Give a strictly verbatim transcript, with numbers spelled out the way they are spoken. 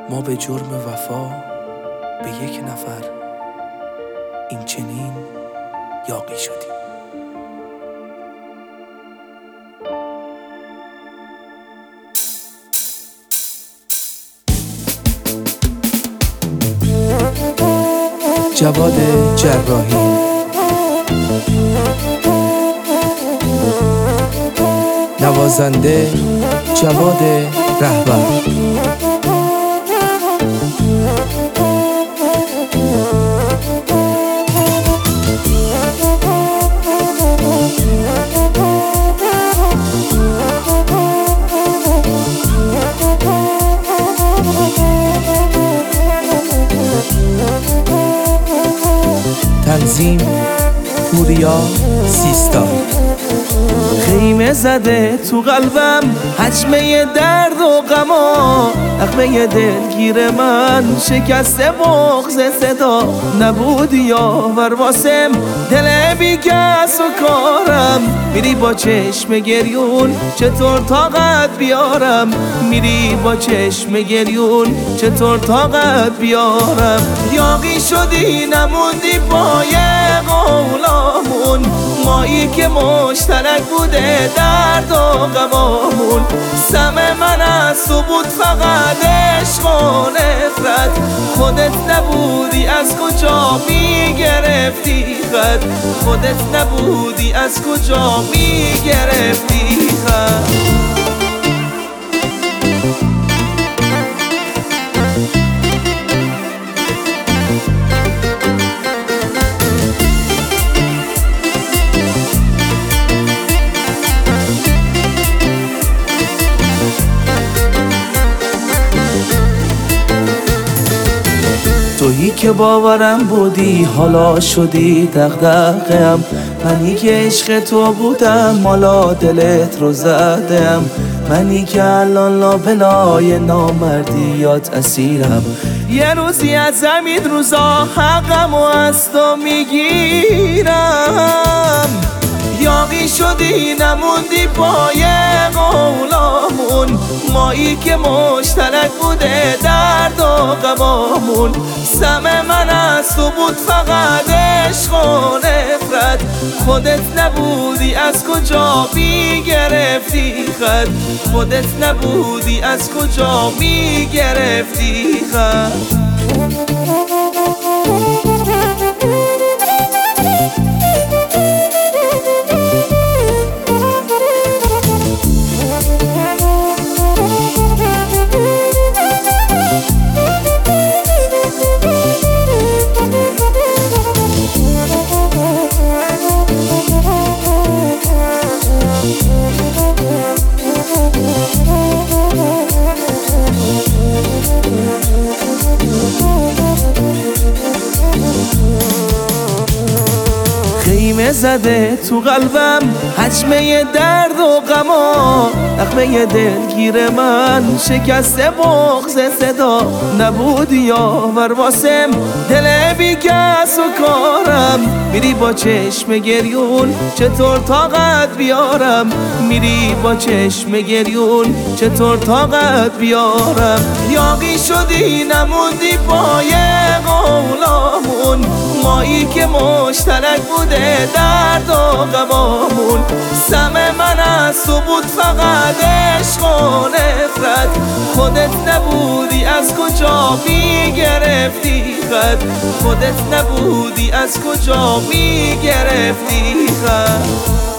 ما به جرم وفا به یک نفر این چنین یاغی شدیم. جواد جراحی، نوازنده جواد رهبر. تنظیم پوریا سیستان. خیمه زده تو قلبم حجمه درد و غما، نغمه دلگیر من شکسته بغض صدا. نبودی یاور واسم دل بی کس و کارم، میری با چشم گریون چطور طاقت بیارم، میری با چشم گریون چطور طاقت بیارم. یاغی شدی نموندی پای قولامون، مایی که مشترک بوده درد و غمامون. سم من از تو بود فقط عشق و نفرت، خودت نبودی از کجا میگرفتی خط، خودت نبودی از کجا میگرفتی خط. تویی که باورم بودی حالا شدی دغدغه‌ام، منی که عشق تو بودم حالا دلت رو زدم، منی که الان لابلای نامردیات اسیرم. یه روزی از زمین روزا حقم و از تو میگیرم. یاغی شدی نموندی پای قولامون، مایی که مشترک بوده درد و غمامون. سم من از تو بود فقط عشق و نفرت، خودت نبودی از کجا میگرفتی خط، خودت نبودی از کجا میگرفتی خط. خیمه زده تو قلبم حجمه درد و غما، نغمه دلگیر من شکسته بغض صدا. نبودی یاور واسم دل بی کس و کارم، میری با چشم گریون چطور طاقت بیارم، میری با چشم گریون چطور طاقت بیارم. یاغی شدی نموندی پای قولامون، مایی که مشترک بوده درد و غمامون. سم من از تو بود فقط عشق و نفرت، خودت نبودی از کجا میگرفتی خط، خودت نبودی از کجا میگرفتی خط.